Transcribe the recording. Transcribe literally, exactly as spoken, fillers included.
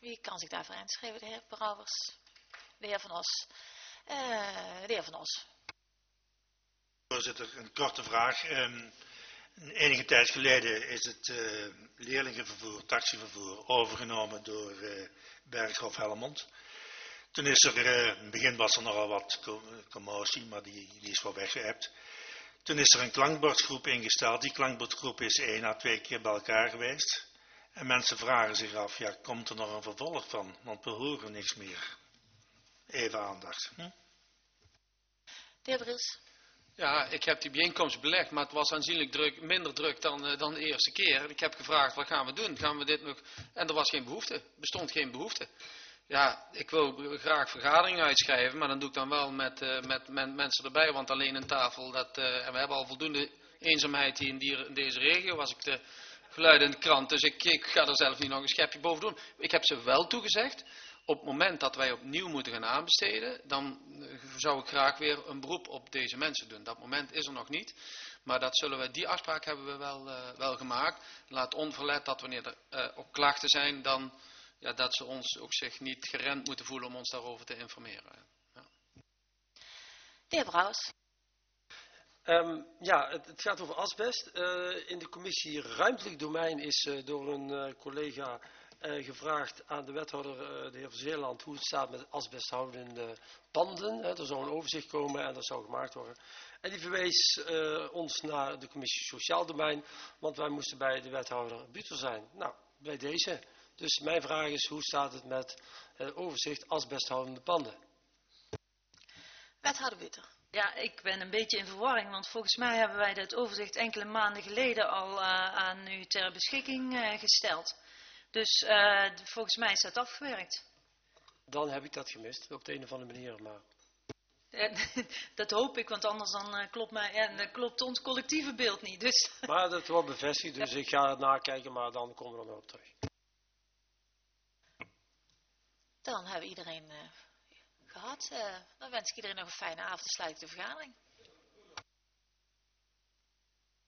Wie kan zich daarvoor inschrijven? De heer Brouwers, de heer Van Os. Uh, de heer Van Os. Voorzitter, een korte vraag. Um, enige tijd geleden is het uh, leerlingenvervoer, taxivervoer, overgenomen door uh, Berghof Helmond. Toen is er, uh, in het begin was er nogal wat commotie, maar die, die is wel weggeëpt. Toen is er een klankbordgroep ingesteld. Die klankbordgroep is één à twee keer bij elkaar geweest. En mensen vragen zich af, ja, komt er nog een vervolg van? Want we horen niks meer. Even aandacht. Hm? De heer Bries. Ja, ik heb die bijeenkomst belegd, maar het was aanzienlijk druk, minder druk dan, uh, dan de eerste keer. Ik heb gevraagd, wat gaan we doen? Gaan we dit nog? En er was geen behoefte. Er bestond geen behoefte. Ja, ik wil graag vergaderingen uitschrijven, maar dan doe ik dan wel met, uh, met, met mensen erbij, want alleen een tafel, dat, uh, en we hebben al voldoende eenzaamheid hier in, die, in deze regio, was ik de geluiden in de krant, dus ik, ik ga er zelf niet nog een schepje boven doen. Ik heb ze wel toegezegd, op het moment dat wij opnieuw moeten gaan aanbesteden, dan zou ik graag weer een beroep op deze mensen doen. Dat moment is er nog niet, maar dat zullen we, die afspraak hebben we wel, uh, wel gemaakt. Laat onverlet dat wanneer er uh, ook klachten zijn, dan... Ja, dat ze ons ook zich niet geremd moeten voelen om ons daarover te informeren. Ja. De heer Brouwers. Um, ja, het, het gaat over asbest. Uh, in de commissie ruimtelijk domein is uh, door een uh, collega uh, gevraagd aan de wethouder, uh, de heer Zeeland, hoe het staat met asbesthoudende panden. Uh, er zou een overzicht komen en dat zou gemaakt worden. En die verwees uh, ons naar de commissie sociaal domein, want wij moesten bij de wethouder Buter zijn. Nou, bij deze... Dus mijn vraag is, hoe staat het met het overzicht asbesthoudende panden? Wethouder Buter. Ja, ik ben een beetje in verwarring, want volgens mij hebben wij dat overzicht enkele maanden geleden al uh, aan u ter beschikking uh, gesteld. Dus uh, volgens mij is dat afgewerkt. Dan heb ik dat gemist, op de een of andere manier. Maar... dat hoop ik, want anders dan, uh, klopt, mij, ja, dan klopt ons collectieve beeld niet. Dus. Maar dat wordt bevestigd, dus ik ga het nakijken, maar dan komen we er nog op terug. Dan hebben we iedereen uh, gehad. Uh, dan wens ik iedereen nog een fijne avond. Sluit de vergadering.